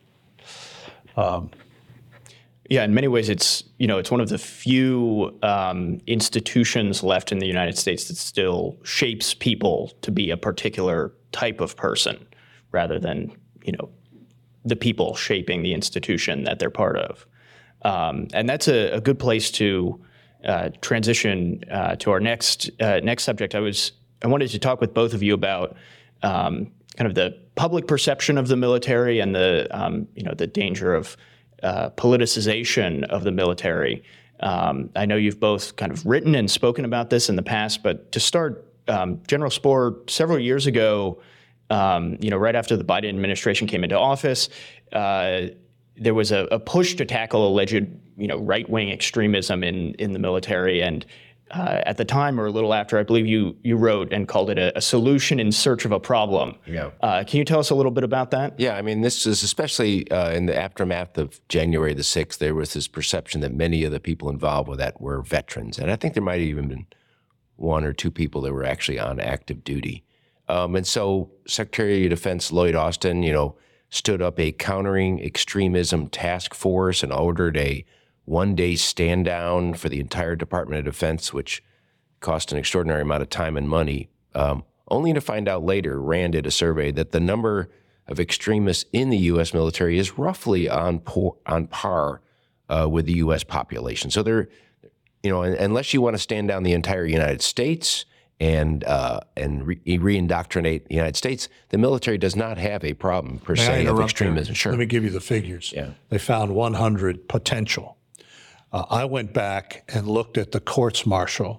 S1: Yeah, in many ways, it's you know it's one of the few um, institutions left in the United States that still shapes people to be a particular type of person, rather than you know the people shaping the institution that they're part of. Um, and that's a, a good place to uh, transition uh, to our next uh, next subject. I was I wanted to talk with both of you about um, kind of the public perception of the military and the um, you know the danger of uh, politicization of the military. Um, I know you've both kind of written and spoken about this in the past, but to start, um, General Spohr, several years ago, um, you know, right after the Biden administration came into office, uh, there was a, a push to tackle alleged, you know, right-wing extremism in in the military. And uh, at the time, or a little after, I believe you you wrote and called it a, a solution in search of a problem.
S2: Yeah.
S1: Uh, can you tell us a little bit about that?
S2: Yeah, I mean, this is especially uh, in the aftermath of January the sixth, there was this perception that many of the people involved with that were veterans. And I think there might have even been one or two people that were actually on active duty. Um, and so Secretary of Defense Lloyd Austin, you know, stood up a countering extremism task force and ordered a one-day stand down for the entire Department of Defense, which cost an extraordinary amount of time and money, um, only to find out later, Rand did a survey, that the number of extremists in the U S military is roughly on, por- on par uh, with the U S population. So they're, you know, unless you want to stand down the entire United States and uh, and re- re-indoctrinate the United States, the military does not have a problem per
S3: May I
S2: se of
S3: interrupt you?
S2: extremism. Sure.
S3: Let me give you the figures.
S2: Yeah.
S3: They found one hundred potential. Uh, I went back and looked at the courts martial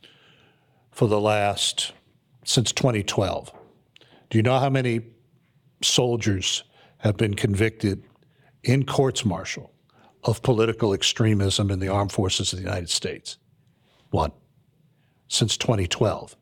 S3: for the last, since twenty twelve. Do you know how many soldiers have been convicted in courts martial of political extremism in the armed forces of the United States? One. Since twenty twelve.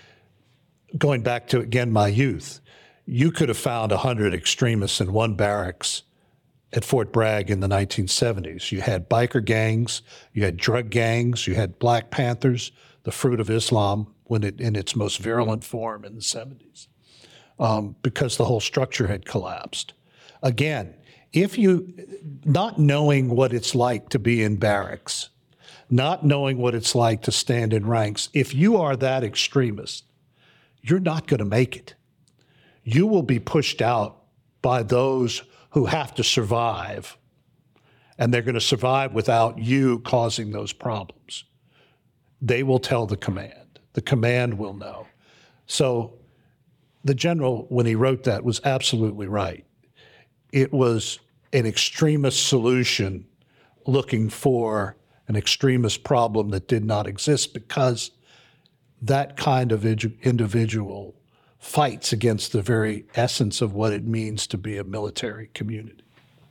S3: Going back to, again, my youth, you could have found one hundred extremists in one barracks at Fort Bragg in the nineteen seventies. You had biker gangs, you had drug gangs, you had Black Panthers, the fruit of Islam when it in its most virulent form in the seventies, um, because the whole structure had collapsed. Again, if you, not knowing what it's like to be in barracks, not knowing what it's like to stand in ranks, if you are that extremist, you're not going to make it. You will be pushed out by those who have to survive, and they're going to survive without you causing those problems. They will tell the command. The command will know. So the general, when he wrote that, was absolutely right. It was an extremist solution looking for an extremist problem that did not exist, because that kind of individual fights against the very essence of what it means to be a military community.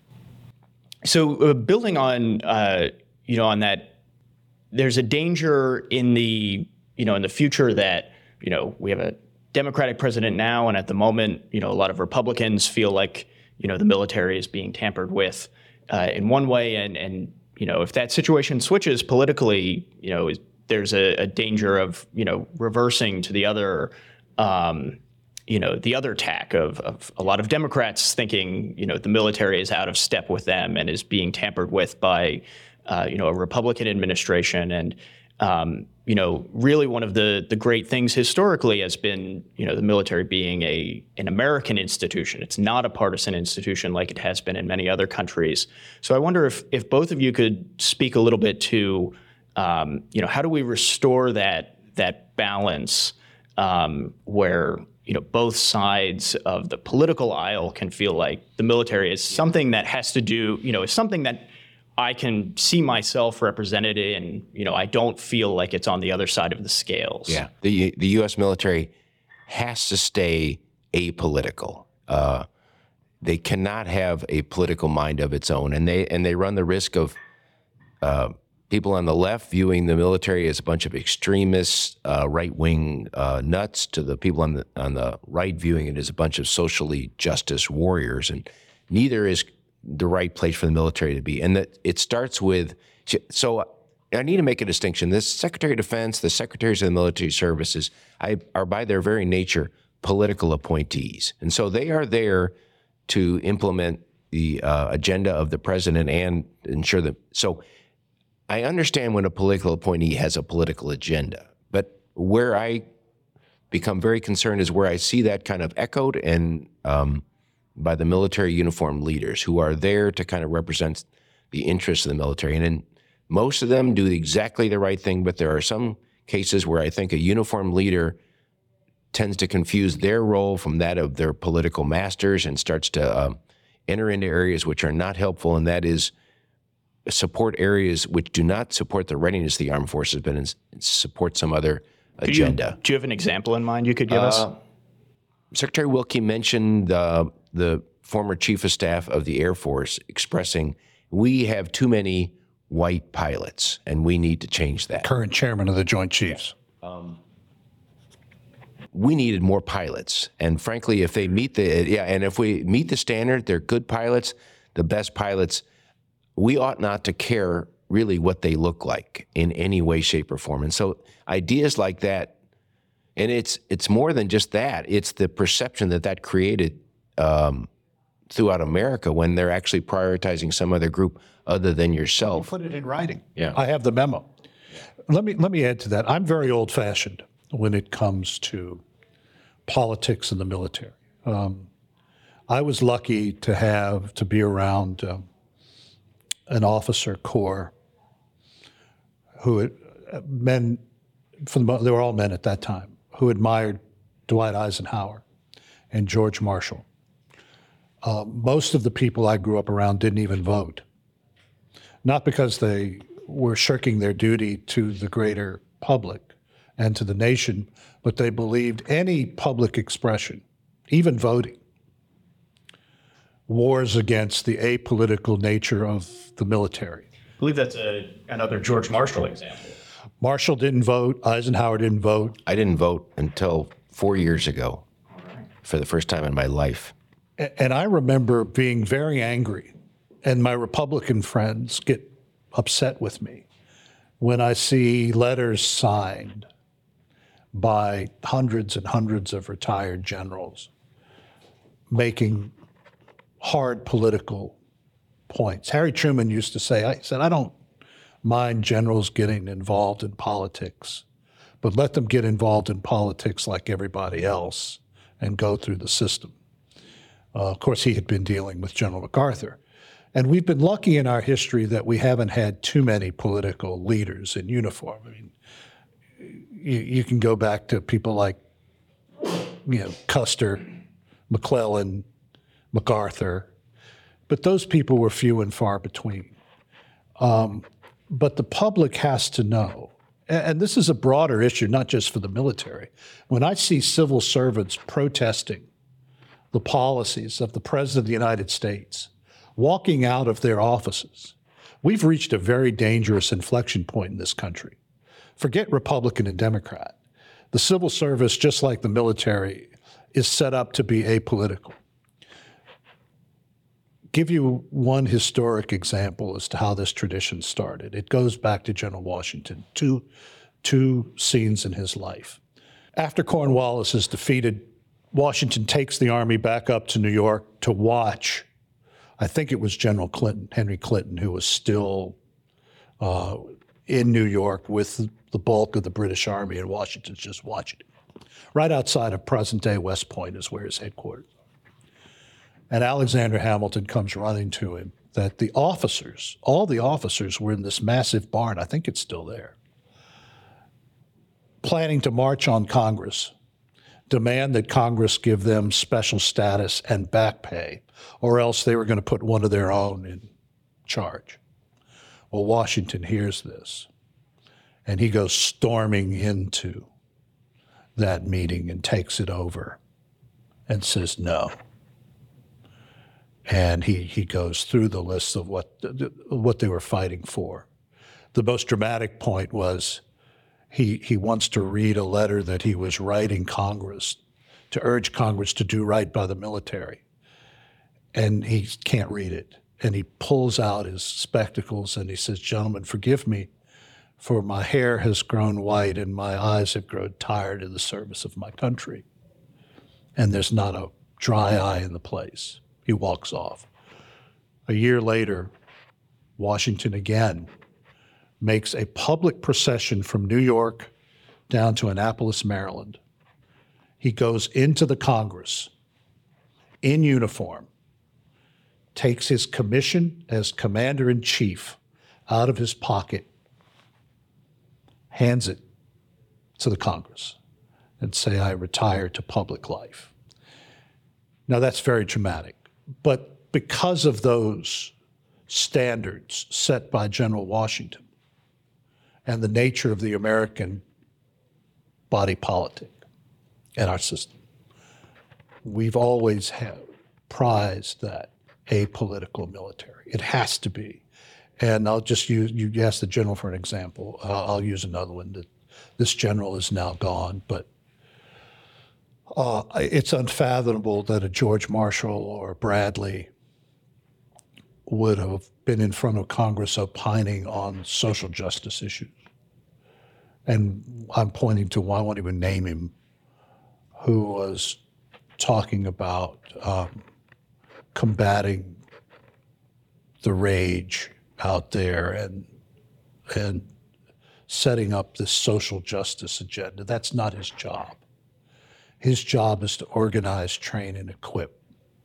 S1: So uh, building on, uh, you know, on that, there's a danger in the, you know, in the future that, you know, we have a Democratic president now, and at the moment, you know, a lot of Republicans feel like, you know, the military is being tampered with uh, in one way, and and you know, if that situation switches politically, you know, there's a, a danger of, you know, reversing to the other. Um, you know, the other tack of, of a lot of Democrats thinking, you know, the military is out of step with them and is being tampered with by, uh, you know, a Republican administration. And, um, you know, really one of the the great things historically has been, you know, the military being a an American institution. It's not a partisan institution like it has been in many other countries. So I wonder if if both of you could speak a little bit to, um, you know, how do we restore that that balance um, where, you know, both sides of the political aisle can feel like the military is something that has to do, you know, is something that I can see myself represented in. You know, I don't feel like it's on the other side of the scales.
S2: Yeah, the the U S military has to stay apolitical. Uh, they cannot have a political mind of its own, and they and they run the risk of uh, people on the left viewing the military as a bunch of extremists, uh, right-wing uh, nuts, to the people on the on the right viewing it as a bunch of socially justice warriors, and neither is the right place for the military to be. And that it starts with, so I need to make a distinction. This Secretary of Defense, the secretaries of the military services, I, are by their very nature political appointees. And so they are there to implement the uh, agenda of the president and ensure that. So I understand when a political appointee has a political agenda, but where I become very concerned is where I see that kind of echoed and um, by the military uniformed leaders who are there to kind of represent the interests of the military. And in most of them do exactly the right thing, but there are some cases where I think a uniformed leader tends to confuse their role from that of their political masters and starts to um, enter into areas which are not helpful, and that is support areas which do not support the readiness of the armed forces, but in, support some other
S1: Could
S2: agenda.
S1: You, do you have an example in mind you could give uh, us?
S2: Secretary Wilkie mentioned uh, the former chief of staff of the Air Force expressing, we have too many white pilots and we need to change that.
S3: Current chairman of the Joint Chiefs.
S2: Um, we needed more pilots. And frankly, if they meet the, yeah, and if we meet the standard, they're good pilots, the best pilots, we ought not to care really what they look like in any way, shape, or form. And so ideas like that, and it's it's more than just that, it's the perception that that created um, throughout America when they're actually prioritizing some other group other than yourself.
S3: Put it in writing.
S2: Yeah.
S3: I have the memo. Let me let me add to that. I'm very old-fashioned when it comes to politics in the military. Um, I was lucky to have to be around um, an officer corps who had, uh, men, for the, they were all men at that time, who admired Dwight Eisenhower and George Marshall. Uh, most of the people I grew up around didn't even vote, not because they were shirking their duty to the greater public and to the nation, but they believed any public expression, even voting, wars against the apolitical nature of the military.
S1: I believe that's a, another George Marshall example.
S3: Marshall didn't vote. Eisenhower didn't vote.
S2: I didn't vote until four years ago for the first time in my life.
S3: And I remember being very angry, and my Republican friends get upset with me when I see letters signed by hundreds and hundreds of retired generals making hard political points. Harry Truman used to say, I said, I don't mind generals getting involved in politics, but let them get involved in politics like everybody else and go through the system. Uh, of course, he had been dealing with General MacArthur. And we've been lucky in our history that we haven't had too many political leaders in uniform. I mean, you, you can go back to people like, you know, Custer, McClellan, MacArthur, but those people were few and far between. Um, but the public has to know, and, and this is a broader issue, not just for the military. When I see civil servants protesting the policies of the President of the United States, walking out of their offices, we've reached a very dangerous inflection point in this country. Forget Republican and Democrat. The civil service, just like the military, is set up to be apolitical. Give you one historic example as to how this tradition started. It goes back to General Washington, two, two scenes in his life. After Cornwallis is defeated, Washington takes the army back up to New York to watch, I think it was General Clinton, Henry Clinton, who was still uh, in New York with the bulk of the British Army, and Washington's just watching it. Right outside of present-day West Point is where his headquarters are. And Alexander Hamilton comes running to him that the officers, all the officers were in this massive barn, I think it's still there, planning to march on Congress demand that Congress give them special status and back pay, or else they were going to put one of their own in charge. Well, Washington hears this, and he goes storming into that meeting and takes it over and says no. And he, he goes through the list of what, what they were fighting for. The most dramatic point was he, he wants to read a letter that he was writing Congress to urge Congress to do right by the military. And he can't read it. And he pulls out his spectacles and he says, "Gentlemen, forgive me, for my hair has grown white and my eyes have grown tired in the service of my country." And there's not a dry eye in the place. He walks off. A year later, Washington again makes a public procession from New York down to Annapolis, Maryland. He goes into the Congress in uniform, takes his commission as commander-in-chief out of his pocket, hands it to the Congress, and say, "I retire to public life." Now that's very dramatic, but because of those standards set by General Washington and the nature of the American body politic and our system, we've always have prized that apolitical military. It has to be. And I'll just use, you asked the general for an example. Uh, I'll use another one. That this general is now gone, but uh, it's unfathomable that a George Marshall or Bradley would have been in front of Congress opining on social justice issues. And I'm pointing to one, I won't even name him, who was talking about um, combating the rage out there and and setting up this social justice agenda. That's not his job. His job is to organize, train, and equip.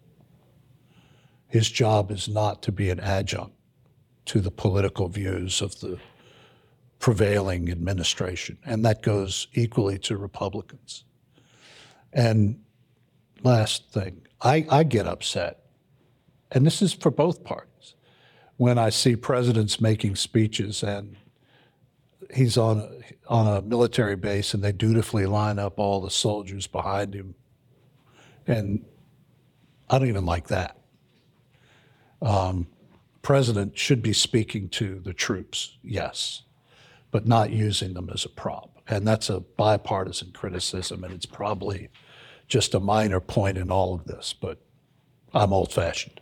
S3: His job is not to be an adjunct to the political views of the prevailing administration, and that goes equally to Republicans. And last thing, I, I get upset, and this is for both parties, when I see presidents making speeches and he's on a, on a military base and they dutifully line up all the soldiers behind him. And I don't even like that. Um, president should be speaking to the troops, yes, but not using them as a prop. And that's a bipartisan criticism, and it's probably just a minor point in all of this, but I'm old-fashioned.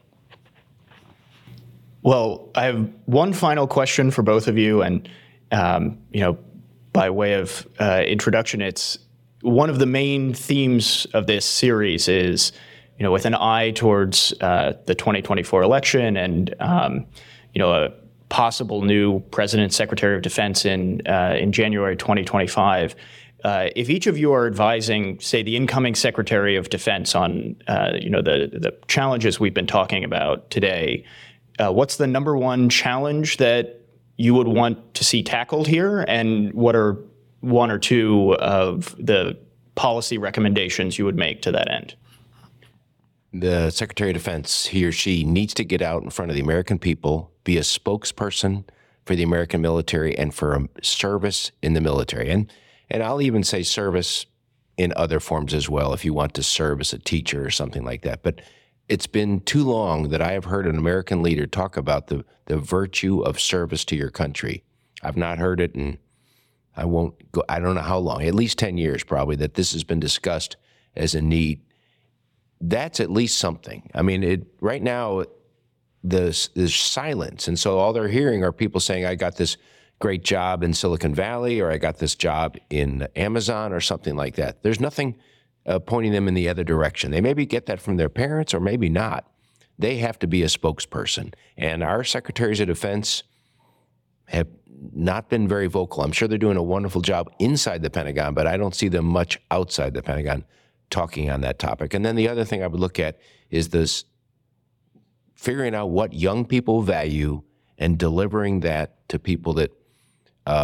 S1: Well, I have one final question for both of you, and um, you know, by way of uh, introduction, it's one of the main themes of this series is, you know, with an eye towards uh, the twenty twenty-four election and um, you know, a possible new president, secretary of defense in uh, in January twenty twenty-five. Uh, if each of you are advising, say, the incoming Secretary of Defense on, uh, you know, the the challenges we've been talking about today, uh, what's the number one challenge that you would want to see tackled here, and what are one or two of the policy recommendations you would make to that end?
S2: The Secretary of Defense, he or she, needs to get out in front of the American people, be a spokesperson for the American military and for a service in the military. And and I'll even say service in other forms as well, if you want to serve as a teacher or something like that. But it's been too long that I have heard an American leader talk about the, the virtue of service to your country. I've not heard it in, I won't go, I don't know how long, at least ten years probably, that this has been discussed as a need. That's at least something. I mean, it, right now, there's, there's silence. And so all they're hearing are people saying, I got this great job in Silicon Valley, or I got this job in Amazon or something like that. There's nothing uh, pointing them in the other direction. They maybe get that from their parents or maybe not. They have to be a spokesperson. And our secretaries of defense have not been very vocal. I'm sure they're doing a wonderful job inside the Pentagon, but I don't see them much outside the Pentagon talking on that topic. And then the other thing I would look at is this figuring out what young people value and delivering that to people that uh,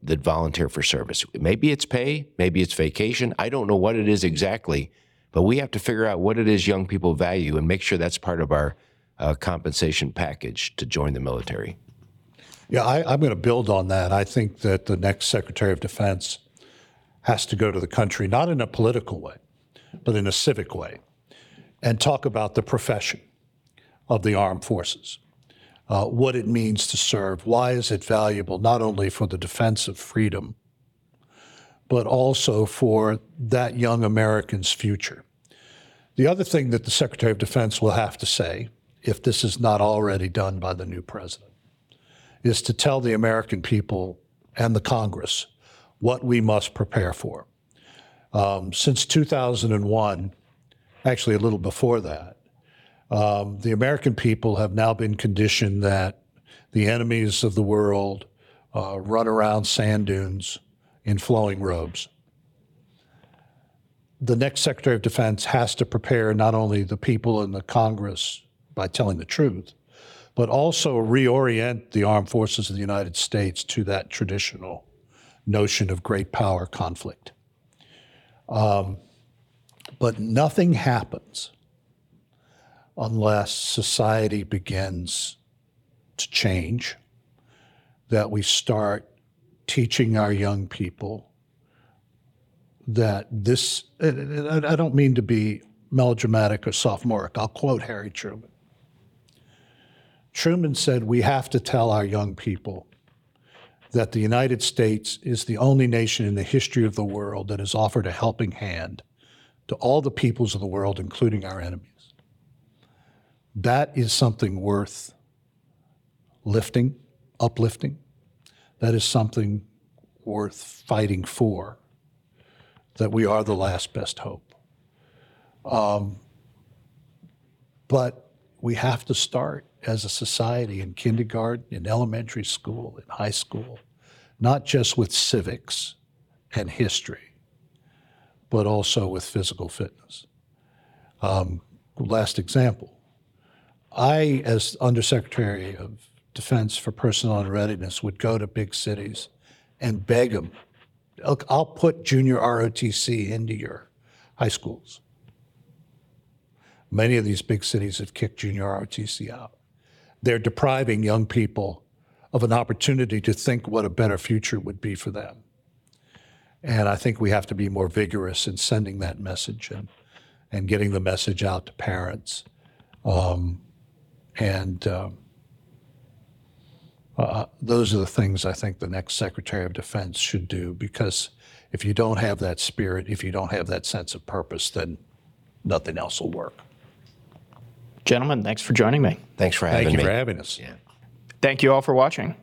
S2: that volunteer for service. Maybe it's pay, maybe it's vacation. I don't know what it is exactly, but we have to figure out what it is young people value and make sure that's part of our uh, compensation package to join the military.
S3: Yeah, I, I'm going to build on that. I think that the next Secretary of Defense has to go to the country, not in a political way, but in a civic way, and talk about the profession of the armed forces, uh, what it means to serve, why is it valuable not only for the defense of freedom, but also for that young American's future. The other thing that the Secretary of Defense will have to say, if this is not already done by the new president, is to tell the American people and the Congress what we must prepare for. Um, since two thousand one, actually a little before that, um, the American people have now been conditioned that the enemies of the world uh, run around sand dunes in flowing robes. The next Secretary of Defense has to prepare not only the people in the Congress by telling the truth, but also reorient the armed forces of the United States to that traditional notion of great power conflict. Um, but nothing happens unless society begins to change, that we start teaching our young people that this, I don't mean to be melodramatic or sophomoric, I'll quote Harry Truman. Truman said, we have to tell our young people that the United States is the only nation in the history of the world that has offered a helping hand to all the peoples of the world, including our enemies. That is something worth lifting, uplifting. That is something worth fighting for, that we are the last best hope. Um, but we have to start as a society in kindergarten, in elementary school, in high school, not just with civics and history, but also with physical fitness. Um, last example, I, as Undersecretary of Defense for Personnel and Readiness, would go to big cities and beg them, look, I'll put junior R O T C into your high schools. Many of these big cities have kicked junior R O T C out. They're depriving young people of an opportunity to think what a better future would be for them. And I think we have to be more vigorous in sending that message and, and getting the message out to parents. Um, and um, uh, those are the things I think the next Secretary of Defense should do, because if you don't have that spirit, if you don't have that sense of purpose, then nothing else will work.
S1: Gentlemen, thanks for joining me.
S2: Thanks for having me.
S3: Thank you for having us.
S2: Yeah.
S1: Thank you all for watching.